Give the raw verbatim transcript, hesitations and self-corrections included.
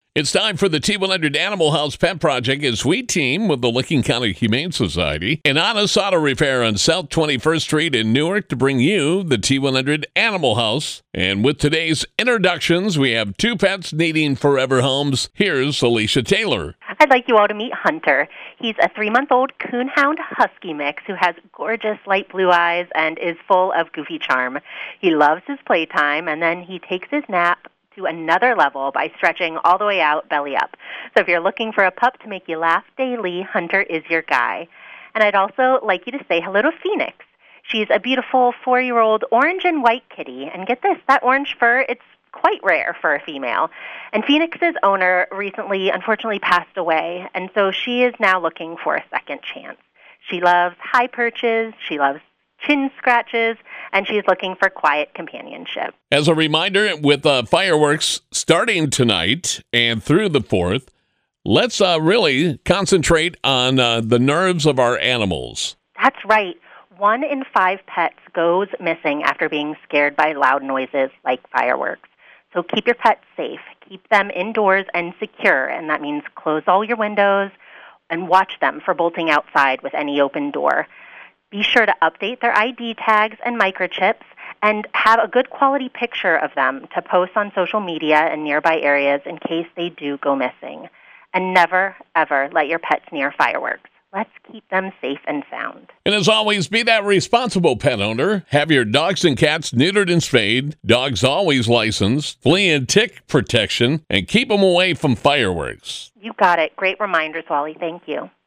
It's time for the T one hundred Animal House Pet Project as we team with the Licking County Humane Society and Honest Auto Repair on South twenty-first Street in Newark to bring you the T one hundred Animal House. And with today's introductions, we have two pets needing forever homes. Here's Alicia Taylor. I'd like you all to meet Hunter. He's a three-month-old coonhound husky mix who has gorgeous light blue eyes and is full of goofy charm. He loves his playtime, and then he takes his nap to another level by stretching all the way out, belly up. So if you're looking for a pup to make you laugh daily, Hunter is your guy. And I'd also like you to say hello to Phoenix. She's a beautiful four-year-old orange and white kitty. And get this, that orange fur, it's quite rare for a female. And Phoenix's owner recently, unfortunately, passed away, and so she is now looking for a second chance. She loves high perches, she loves chin scratches, and she's looking for quiet companionship. As a reminder, with uh, fireworks starting tonight and through the fourth, let's uh, really concentrate on uh, the nerves of our animals. That's right. One in five pets goes missing after being scared by loud noises like fireworks. So keep your pets safe. Keep them indoors and secure, and that means close all your windows and watch them for bolting outside with any open door. Be sure to update their I D tags and microchips and have a good quality picture of them to post on social media in nearby areas in case they do go missing. And never, ever let your pets near fireworks. Let's keep them safe and sound. And as always, be that responsible pet owner. Have your dogs and cats neutered and spayed. Dogs always licensed. Flea and tick protection. And keep them away from fireworks. You got it. Great reminders, Wally. Thank you.